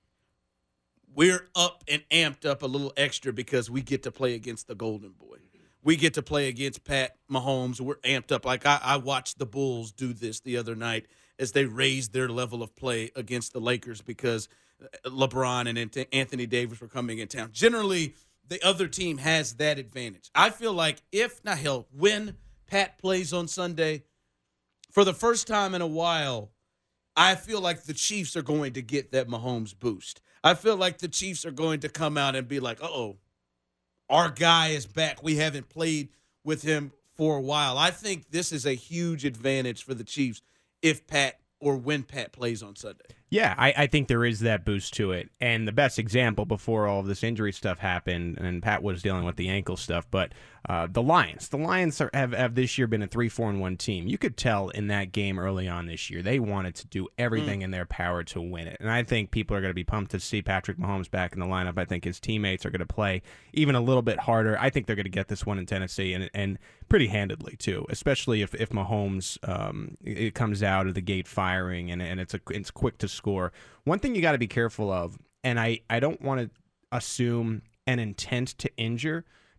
we're up and amped up a little extra because we get to play against the Golden Boy. We get to play against Pat Mahomes. We're amped up. Like I, I watched the Bulls do this the other night as they raised their level of play against the Lakers because LeBron and Anthony Davis were coming in town. Generally, the other team has that advantage. I feel like if, not hell, when Pat plays on Sunday, for the first time in a while, I feel like the Chiefs are going to get that Mahomes boost. I feel like the Chiefs are going to come out and be like, uh-oh, our guy is back. We haven't played with him for a while. I think this is a huge advantage for the Chiefs if Pat or when Pat plays on Sunday.
Yeah, I, I think there is that boost to it. And the best example before all of this injury stuff happened, and Pat was dealing with the ankle stuff, but uh, the Lions. The Lions are, have, have this year been a three four and one team. You could tell in that game early on this year, they wanted to do everything mm. in their power to win it. And I think people are going to be pumped to see Patrick Mahomes back in the lineup. I think his teammates are going to play even a little bit harder. I think they're going to get this one in Tennessee, and and pretty handedly, too, especially if, if Mahomes um, it comes out of the gate firing and, and it's a, it's quick to score. One thing you got to be careful of, and I, I don't want to assume an intent to injure,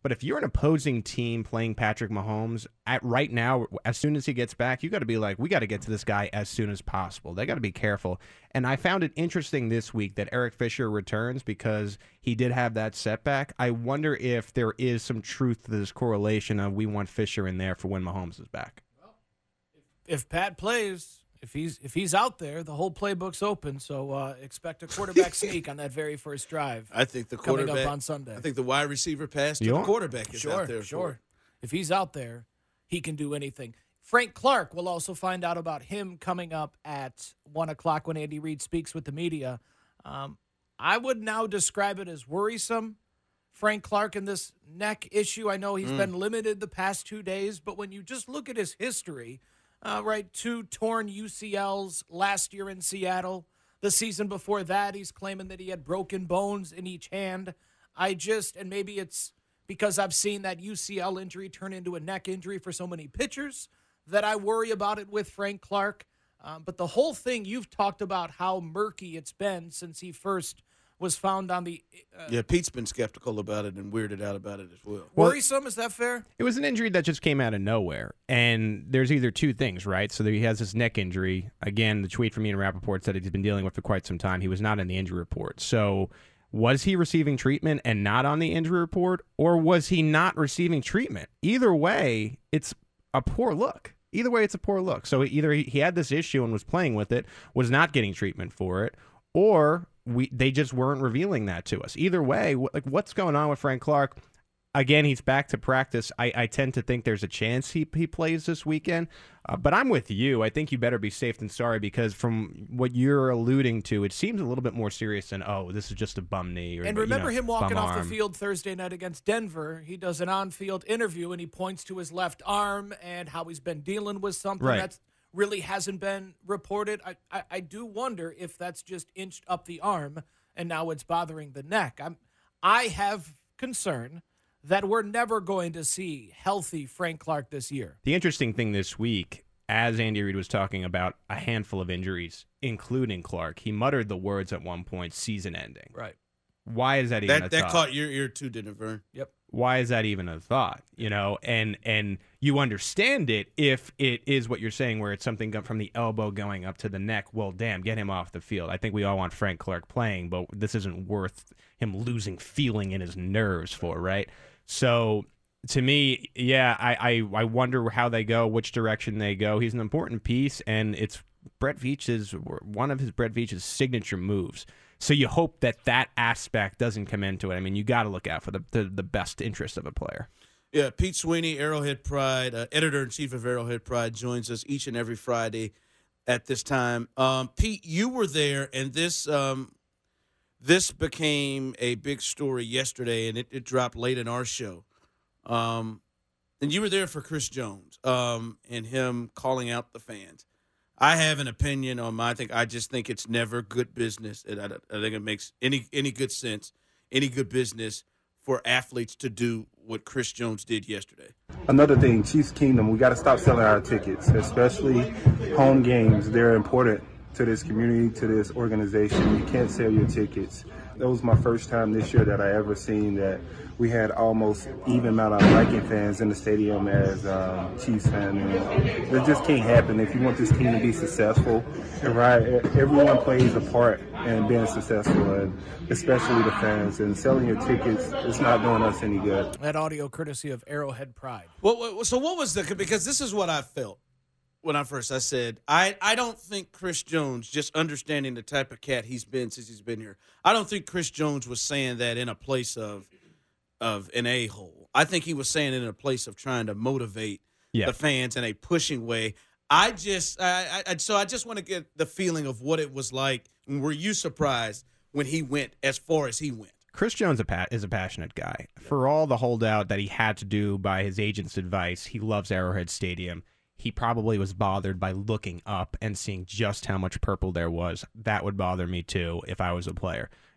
But if you're an opposing team playing Patrick Mahomes, at right now, as soon as he gets back, you got to be like, we got to get to this guy as soon as possible. They got to be careful. And I found it interesting this week that Eric Fisher returns because he did have that setback. I wonder if there is some truth to this correlation of we want Fisher in there for when Mahomes is back.
Well, if, if Pat plays, if he's if he's out there, the whole playbook's open. So uh, expect a quarterback sneak on that very first drive.
I think the
coming
quarterback
up on Sunday.
I think the wide receiver pass to
Yeah.
the quarterback is
Sure,
out there.
sure. If he's out there, he can do anything. Frank Clark, will also find out about him coming up at one o'clock when Andy Reid speaks with the media. Um, I would now describe it as worrisome. Frank Clark and this neck issue. I know he's
Mm.
been limited the past two days, but when you just look at his history, uh, right, two torn U C Ls last year in Seattle. The season before that, he's claiming that he had broken bones in each hand. I just, and maybe it's because I've seen that U C L injury turn into a neck injury for so many pitchers that I worry about it with Frank Clark. Um, but the whole thing, you've talked about how murky it's been since he first was found on the uh,
Yeah, Pete's been skeptical about it and weirded out about it as well.
worrisome. Is that fair?
It was an injury that just came out of nowhere. And there's either two things, right? So he has this neck injury. Again, the tweet from Ian Rappaport said he's been dealing with for quite some time. He was not in the injury report. So was he receiving treatment and not on the injury report? Or was he not receiving treatment? Either way, it's a poor look. Either way, it's a poor look. So either he had this issue and was playing with it, was not getting treatment for it, or we they just weren't revealing that to us. Either way, wh- like what's going on with Frank Clark? Again, he's back to practice. I, I tend to think there's a chance he he plays this weekend. Uh, but I'm with you. I think you better be safe than sorry because from what you're alluding to, it seems a little bit more serious than, oh, this is just a bum knee. Or,
And
you
remember
know,
him walking
bum
off
arm.
the field Thursday night against Denver. He does an on-field interview, and he points to his left arm and how he's been dealing with something
Right.
that really hasn't been reported. I, I, I do wonder if that's just inched up the arm, and now it's bothering the neck. I'm, I have concern that we're never going to see healthy Frank Clark this year.
The interesting thing this week, as Andy Reid was talking about a handful of injuries, including Clark, he muttered the words at one point, season ending.
Right.
Why is that even
That
a
that
thought?
caught your ear too, didn't it, Vern?
Yep.
Why is that even a thought? You know, and and you understand it if it is what you're saying, where it's something go- from the elbow going up to the neck. Well, damn, get him off the field. I think we all want Frank Clark playing, but this isn't worth him losing feeling in his nerves for, right? So to me, yeah, I, I, I wonder how they go, which direction they go. He's an important piece, and it's Brett Veach's one of his Brett Veach's signature moves. So you hope that that aspect doesn't come into it. I mean, you got to look out for the, the the best interest of a player.
Yeah, Pete Sweeney, Arrowhead Pride, uh, editor-in-chief of Arrowhead Pride, joins us each and every Friday at this time. Um, Pete, you were there, and this um, this became a big story yesterday, and it, it dropped late in our show. Um, and you were there for Chris Jones um, and him calling out the fans. I have an opinion on my. I think I just think it's never good business. And I, I think it makes any any good sense, any good business for athletes to do what Chris Jones did yesterday.
Another thing, Chiefs Kingdom, we got to stop selling our tickets, especially home games. They're important to this community, to this organization. You can't sell your tickets. That was my first time this year that I ever seen that we had almost even amount of Viking fans in the stadium as um, Chiefs fans. And it just can't happen if you want this team to be successful. And right, everyone plays a part in being successful, and especially the fans. And selling your tickets, it's not doing us any good.
That audio courtesy of Arrowhead Pride.
Well, so what was the – because this is what I felt when I first – I said, I, I don't think Chris Jones, just understanding the type of cat he's been since he's been here, I don't think Chris Jones was saying that in a place of of an a-hole. I think he was saying it in a place of trying to motivate
yeah.
the fans in a pushing way. I just I, I, – so I just want to get the feeling of what it was like. And were you surprised when he went as far as he went?
Chris Jones is a passionate guy. For all the holdout that he had to do by his agent's advice, he loves Arrowhead Stadium. He probably was bothered by looking up and seeing just how much purple there was. That would bother me too if I was a player.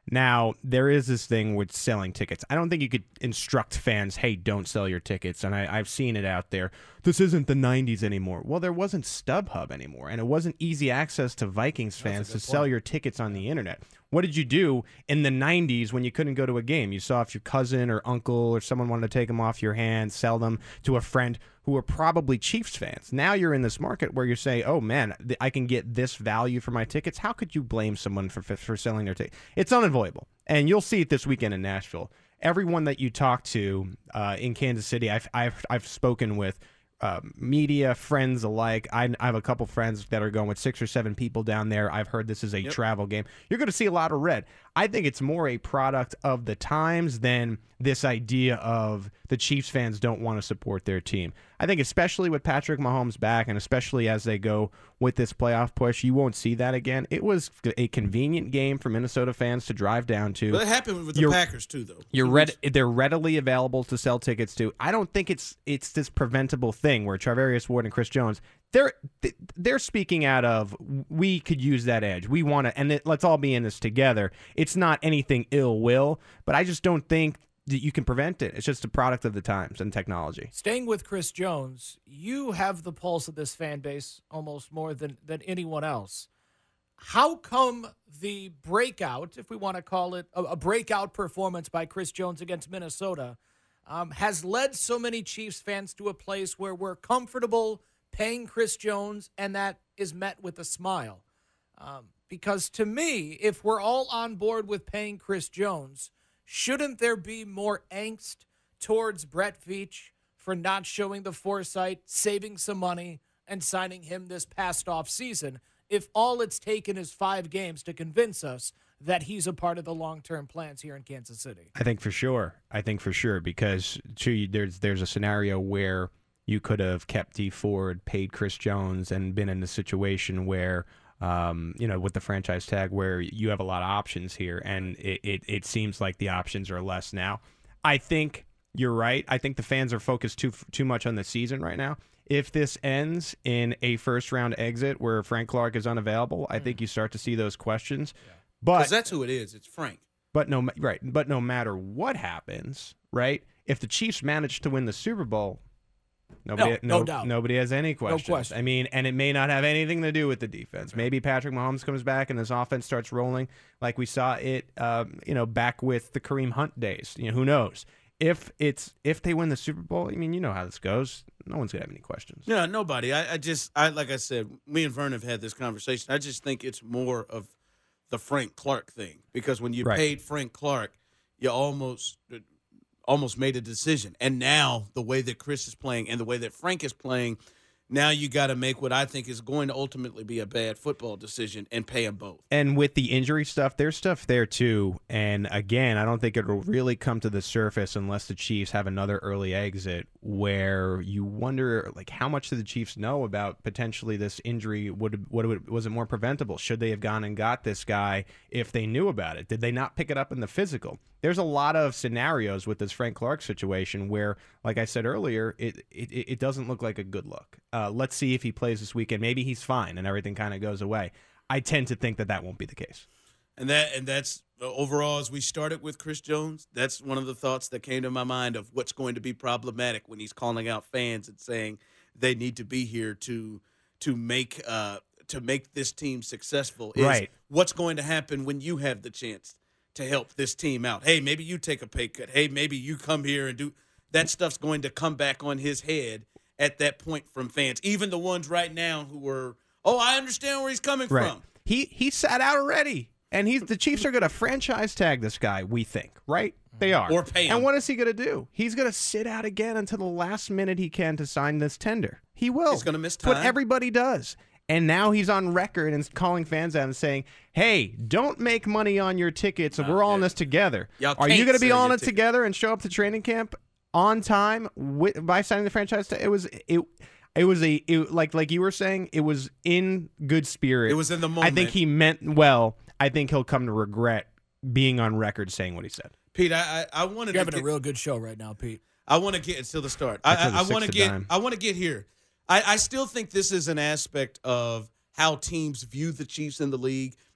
Now, there is this thing with selling tickets. I don't think you could instruct fans, hey, don't sell your tickets. And I, I've seen it out there. This isn't the nineties anymore. Well, there wasn't StubHub anymore, and it wasn't easy access to Vikings fans to point. sell your tickets on the internet. What did you do in the nineties when you couldn't go to a game? You saw if your cousin or uncle or someone wanted to take them off your hands, sell them to a friend who were probably Chiefs fans. Now you're in this market where you say, oh, man, th- I can get this value for my tickets. How could you blame someone for for selling their tickets? It's unavoidable. And you'll see it this weekend in Nashville. Everyone that you talk to uh, in Kansas City, I've, I've, I've spoken with, Uh, media, friends alike. I, I have a couple friends that are going with six or seven people down there. I've heard this is a yep. travel game. You're going to see a lot of red. I think it's more a product of the times than this idea of the Chiefs fans don't want to support their team. I think especially with Patrick Mahomes back and especially as they go with this playoff push, you won't see that again. It was a convenient game for Minnesota fans to drive down to.
But it happened with the
you're,
Packers too, though.
You're red, they're readily available to sell tickets to. I don't think it's it's this preventable thing where Charvarius Ward and Chris Jones, they're they're speaking out of, we could use that edge. We want to, and it, let's all be in this together. It's not anything ill will, but I just don't think that you can prevent it. It's just a product of the times and technology.
Staying with Chris Jones, you have the pulse of this fan base almost more than, than anyone else. How come the breakout, if we want to call it a, a breakout performance by Chris Jones against Minnesota, um, has led so many Chiefs fans to a place where we're comfortable paying Chris Jones, and that is met with a smile? Um, because to me, if we're all on board with paying Chris Jones, shouldn't there be more angst towards Brett Veach for not showing the foresight, saving some money, and signing him this past offseason, if all it's taken is five games to convince us that he's a part of the long-term plans here in Kansas City?
I think for sure. I think for sure because too, there's there's a scenario where you could have kept Dee Ford, paid Chris Jones, and been in a situation where, um, you know, with the franchise tag where you have a lot of options here, and it, it, it seems like the options are less now. I think you're right. I think the fans are focused too too much on the season right now. If this ends in a first-round exit where Frank Clark is unavailable, I think you start to see those questions.
Yeah.
But
because that's who it is. It's Frank.
But no, right. But no matter what happens, right? If the Chiefs manage to win the Super Bowl, nobody,
no, no
no,
doubt.
nobody has any questions.
No question.
I mean, and it may not have anything to do with the defense. Maybe Patrick Mahomes comes back and this offense starts rolling, like we saw it, um, you know, back with the Kareem Hunt days. You know, who knows? If it's if they win the Super Bowl, I mean, you know how this goes. No one's gonna have any questions.
No, nobody. I, I just, I like I said, me and Vern have had this conversation. I just think it's more of the Frank Clark thing, because when you
right.
paid Frank Clark, you almost almost made a decision. And now the way that Chris is playing and the way that Frank is playing, now you got to make what I think is going to ultimately be a bad football decision and pay them both.
And with the injury stuff, there's stuff there too. And again, I don't think it'll really come to the surface unless the Chiefs have another early exit where you wonder, like, how much do the Chiefs know about potentially this injury? Would, would was it more preventable? Should they have gone and got this guy if they knew about it? Did they not pick it up in the physical? There's a lot of scenarios with this Frank Clark situation where, like I said earlier, it it, it doesn't look like a good look. Uh, let's see if he plays this weekend. Maybe he's fine and everything kind of goes away. I tend to think that that won't be the case.
And that and that's uh, overall, as we started with Chris Jones, that's one of the thoughts that came to my mind of what's going to be problematic when he's calling out fans and saying they need to be here to to make uh, to make this team successful. Is
right.
What's going to happen when you have the chance to help this team out? Hey, maybe you take a pay cut. Hey, maybe you come here and do that. Stuff's going to come back on his head at that point from fans, even the ones right now who were, oh, I understand where he's coming
right.
from.
He he sat out already, and he's the Chiefs are going to franchise tag this guy. We think, right? They are,
or pay him.
And what is he going to do? He's going to sit out again until the last minute he can to sign this tender. He will.
He's going to miss time.
What everybody does. And now he's on record and calling fans out and saying, hey, don't make money on your tickets.
No,
we're all in
yeah.
this together.
Y'all
Are you
can't
going to be
sell
all in
your
it
ticket.
together and show up to training camp on time with, by signing the franchise tag? It was it, it was a it, like like you were saying, it was in good spirit.
It was in the moment.
I think he meant well. I think he'll come to regret being on record saying what he said.
Pete, I I, I wanted
You're
to
having
get,
a real good show right now, Pete.
I want to get until the start. I,
Until the
I, I want to
sixth
get.
dime.
I want to get here. I, I still think this is an aspect of how teams view the Chiefs in the league.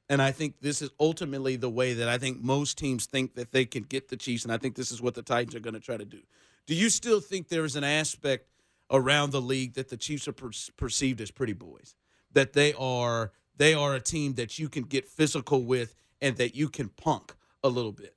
And I think this is ultimately the way that I think most teams think that they can get the Chiefs, and I think this is what the Titans are going to try to do. Do you still think there is an aspect around the league that the Chiefs are per- perceived as pretty boys, that they are they are a team that you can get physical with and that you can punk a little bit?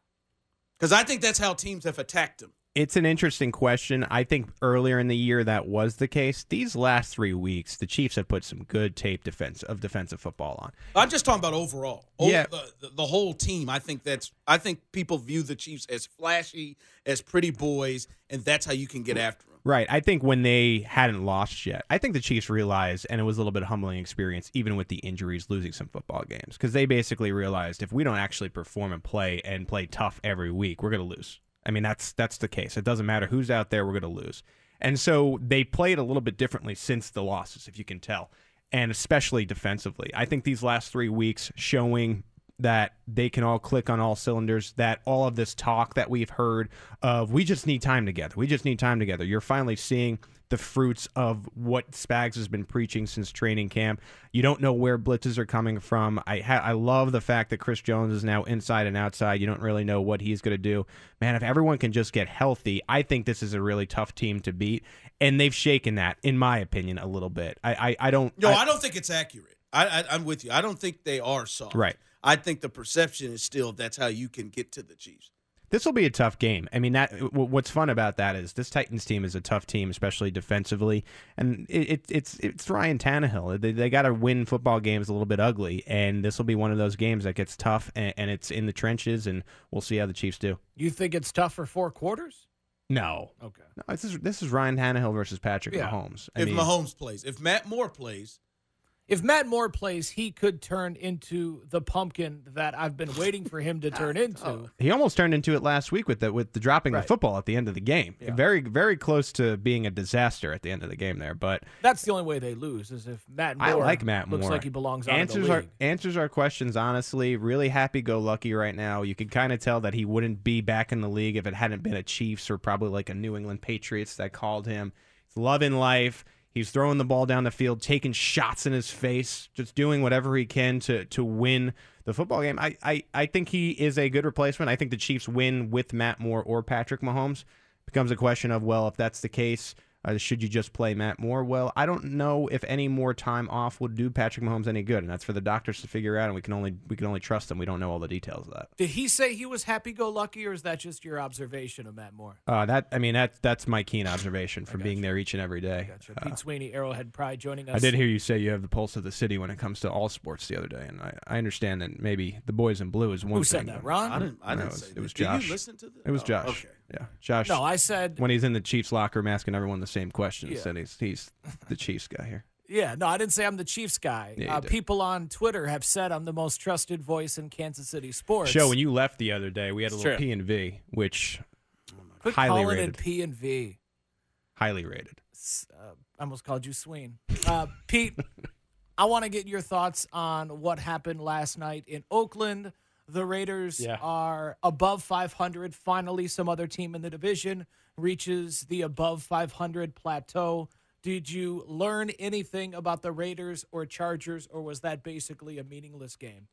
Because I think that's how teams have attacked them.
It's an interesting question. I think earlier in the year that was the case. These last three weeks, the Chiefs have put some good tape defense of defensive football on.
I'm just talking about overall. O-
Yeah.
the, the, the whole team. I think that's. I think people view the Chiefs as flashy, as pretty boys, and that's how you can get after them.
Right. I think when they hadn't lost yet, I think the Chiefs realized, and it was a little bit of humbling experience, even with the injuries, losing some football games, because they basically realized if we don't actually perform and play and play tough every week, we're going to lose. I mean, that's that's the case. It doesn't matter who's out there, we're going to lose. And so they played a little bit differently since the losses, if you can tell, and especially defensively. I think these last three weeks showing that they can all click on all cylinders, that all of this talk that we've heard of we just need time together. We just need time together. You're finally seeing the fruits of what Spags has been preaching since training camp. You don't know where blitzes are coming from. I ha- I love the fact that Chris Jones is now inside and outside. You don't really know what he's going to do. Man, if everyone can just get healthy, I think this is a really tough team to beat. And they've shaken that, in my opinion, a little bit. I I, I don't.
No,
I,
I don't think it's accurate. I, I I'm with you. I don't think they are soft.
Right.
I think the perception is still that's how you can get to the Chiefs.
This will be a tough game. I mean, that w- what's fun about that is this Titans team is a tough team, especially defensively, and it, it, it's it's Ryan Tannehill. They, they got to win football games a little bit ugly, and this will be one of those games that gets tough, and, and it's in the trenches, and we'll see how the Chiefs do.
You think it's tough for four quarters?
No.
Okay.
No, this is this is Ryan Tannehill versus Patrick
Yeah.
Mahomes. I
If
mean,
Mahomes plays, if Matt Moore plays,
If Matt Moore plays, he could turn into the pumpkin that I've been waiting for him to turn into.
he almost turned into it last week with the with the dropping
Right.
the football at the end of the game.
Yeah.
Very very close to being a disaster at the end of the game there, but.
That's the only way they lose is if Matt Moore
I like Matt Moore.
looks like he belongs out of
answers
the
our
league.
answers our questions honestly. Really happy-go-lucky right now. You can kind of tell that he wouldn't be back in the league if it hadn't been a Chiefs or probably like a New England Patriots that called him. He's loving life. He's throwing the ball down the field, taking shots in his face, just doing whatever he can to to win the football game. I, I, I think he is a good replacement. I think the Chiefs win with Matt Moore or Patrick Mahomes. Becomes a question of, well, if that's the case, uh, should you just play Matt Moore? Well, I don't know if any more time off would do Patrick Mahomes any good, and that's for the doctors to figure out, and we can only we can only trust them. We don't know all the details of that.
Did he say he was happy-go-lucky, or is that just your observation of Matt Moore?
Uh, that I mean, that that's my keen observation from being there each and every day.
Gotcha.
Uh,
Pete Sweeney, Arrowhead Pride, joining us.
I did hear you say you have the pulse of the city when it comes to all sports the other day, and I, I understand that maybe the boys in blue is one
Who
thing.
said that,
but-
Ron?
I didn't. I
No,
didn't
it was,
say
it was
that.
Josh.
Did you listen to this?
It was
Oh,
Josh.
okay.
Yeah, Josh.
No, I said
when he's in the Chiefs locker room asking everyone the same questions,
Yeah.
said he's he's the Chiefs guy here.
Yeah, no, I didn't say I'm the Chiefs guy.
Yeah, you
uh,
did.
people on Twitter have said I'm the most trusted voice in Kansas City sports.
Show when you left the other day, we had a
It's
little
true.
P and V, which
Quit
highly
calling
rated.
it P and V.
Highly rated.
Uh, I almost called you Sween. Uh, Pete, I want to get your thoughts on what happened last night in Oakland. The Raiders
Yeah.
are above five hundred. Finally, some other team in the division reaches the above five hundred plateau. Did you learn anything about the Raiders or Chargers, or was that basically a meaningless game?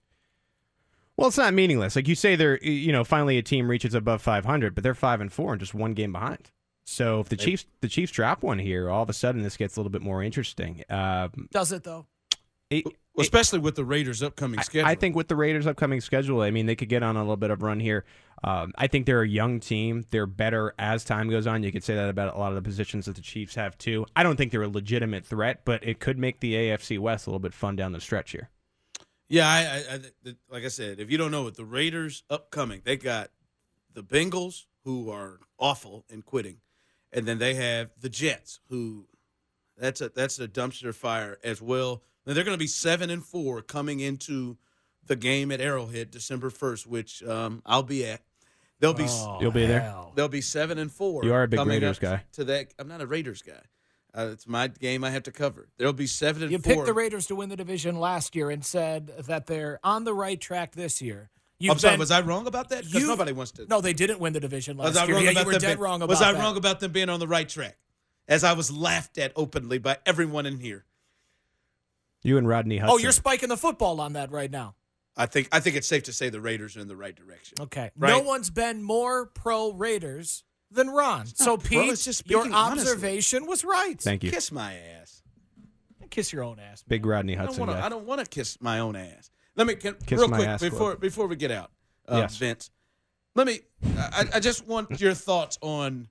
Well, it's not meaningless. Like you say, they're you know finally a team reaches above five hundred, but they're five and four and just one game behind. So if the Chiefs the Chiefs drop one here, all of a sudden this gets a little bit more interesting. Um,
Does it though?
it,
Well, especially with the Raiders' upcoming schedule.
I think with the Raiders' upcoming schedule, I mean, they could get on a little bit of a run here. Um, I think they're a young team. They're better as time goes on. You could say that about a lot of the positions that the Chiefs have, too. I don't think they're a legitimate threat, but it could make the A F C West a little bit fun down the stretch here.
Yeah, I, I, I the, like I said, if you don't know it, the Raiders upcoming, they got the Bengals, who are awful and quitting, and then they have the Jets, who that's a that's a dumpster fire as well. Now, they're going to be seven and four coming into the game at Arrowhead December first, which um, I'll be at. They'll be
Oh,
You'll be there?
hell.
they'll be seven and four.
You are a big
coming
Raiders
up
guy.
To that, I'm not a Raiders guy. Uh, it's my game I have to cover. There'll be seven and
You
four.
picked the Raiders to win the division last year and said that they're on the right track this year. You've
I'm sorry,
been-
was I wrong about that? Because
you-
nobody wants to.
No, they didn't win the division last
Was I
year.
wrong
Yeah,
about
you were
them
dead
being-
wrong about
Was I
that.
wrong about them being on the right track? As I was laughed at openly by everyone in here.
You and Rodney Hudson.
Oh, you're spiking the football on that right now.
I think I think it's safe to say the Raiders are in the right direction.
Okay.
Right?
No one's been more pro Raiders than Ron. So,
pro,
Pete,
it's just
your
speaking honestly.
observation was right.
Thank you.
Kiss my ass.
Kiss your own ass.
Big Rodney
I don't
Hudson
wanna,
guy.
I don't want to kiss my own ass. Let me can,
Kiss
real
my
quick
ass
before
club.
before we get out, uh,
Yes.
Vince. Let me. I, I just want your thoughts on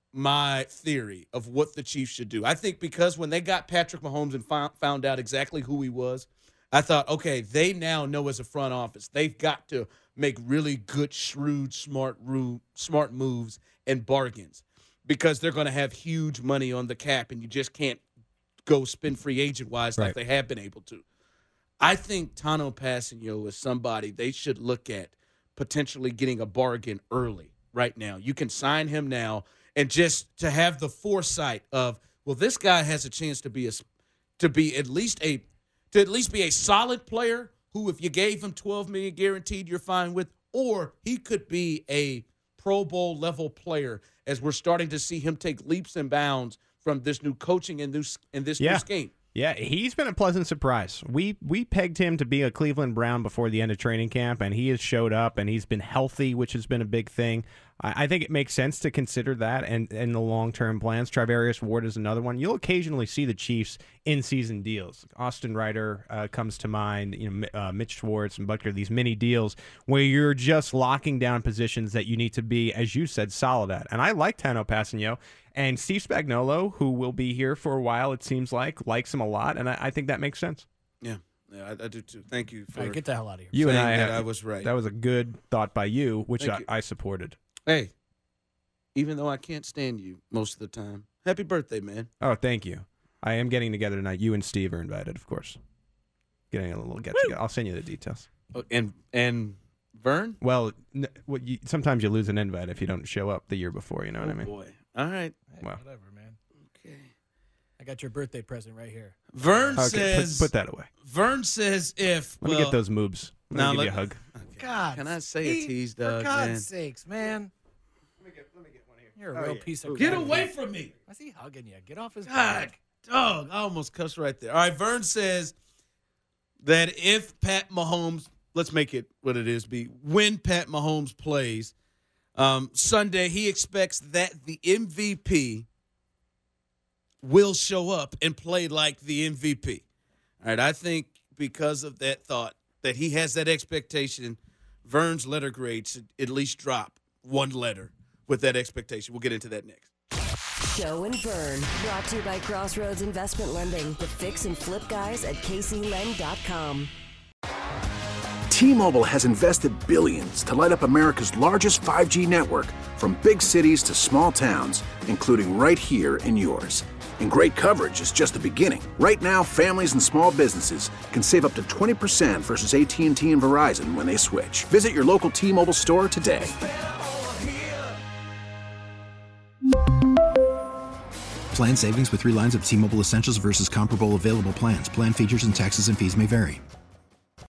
my theory of what the Chiefs should do. I think because when they got Patrick Mahomes and found, found out exactly who he was, I thought, okay, they now know as a front office they've got to make really good, shrewd, smart, ru- smart moves and bargains because they're going to have huge money on the cap, and you just can't go spend free agent wise like
Right.
they have been able to. I think Tano Passanio is somebody they should look at potentially getting a bargain early right now. You can sign him now, and just to have the foresight of, well, this guy has a chance to be a to be at least a to at least be a solid player who, if you gave him twelve million dollars guaranteed, you're fine with, or he could be a Pro Bowl level player as we're starting to see him take leaps and bounds from this new coaching and this and this
Yeah.
new scheme.
Yeah, he's been a pleasant surprise. We we pegged him to be a Cleveland Brown before the end of training camp, and he has showed up, and he's been healthy, which has been a big thing. I, I think it makes sense to consider that and in the long-term plans. Travarius Ward is another one. You'll occasionally see the Chiefs in-season deals. Austin Ryder uh, comes to mind, you know, uh, Mitch Schwartz and Butker, these mini deals where you're just locking down positions that you need to be, as you said, solid at. And I like Tano Passanio. And Steve Spagnuolo, who will be here for a while, it seems like, likes him a lot, and I, I think that makes sense.
Yeah, yeah, I, I do too. Thank you for
All right, get the hell out of here.
You and
saying
I,
that
had-
I was right.
That was a good thought by you, which
Thank
I,
you.
I supported.
Hey, even though I can't stand you most of the time, happy birthday, man.
Oh, thank you. I am getting together tonight. You and Steve are invited, of course. Getting a little get together. I'll send you the details.
Oh, and and Vern?
Well, n- what you, sometimes you lose an invite if you don't show up the year before. You know what I mean?
Boy, all right.
Hey,
Well.
whatever, man.
Okay.
I got your birthday present right here.
Vern
Okay,
says.
put, put that away.
Vern says if.
Let me
well,
get those moves. Let me
now
give
let-
you a hug.
God,
Can I say
Steve,
a tease,
for
Doug?
God's
man?
sakes, man. Let me get, let me get one here. You're a
Oh,
real
yeah.
piece of
Get
crap.
away from me.
Why's he hugging you? Get off his
God,
back.
dog. I almost cussed right there. All right, Vern says that if Pat Mahomes, let's make it what it is, be when Pat Mahomes plays um, Sunday, he expects that the M V P will show up and play like the M V P. All right, I think because of that thought, that he has that expectation, Vern's letter grade should at least drop one letter with that expectation. We'll get into that next.
Show and Vern, brought to you by Crossroads Investment Lending, the fix and flip guys at K C Lend dot com.
T-Mobile has invested billions to light up America's largest five G network, from big cities to small towns, including right here in yours. And great coverage is just the beginning. Right now, families and small businesses can save up to twenty percent versus A T and T and Verizon when they switch. Visit your local T-Mobile store today.
Plan savings with three lines of T-Mobile Essentials versus comparable available plans. Plan features and taxes and fees may vary.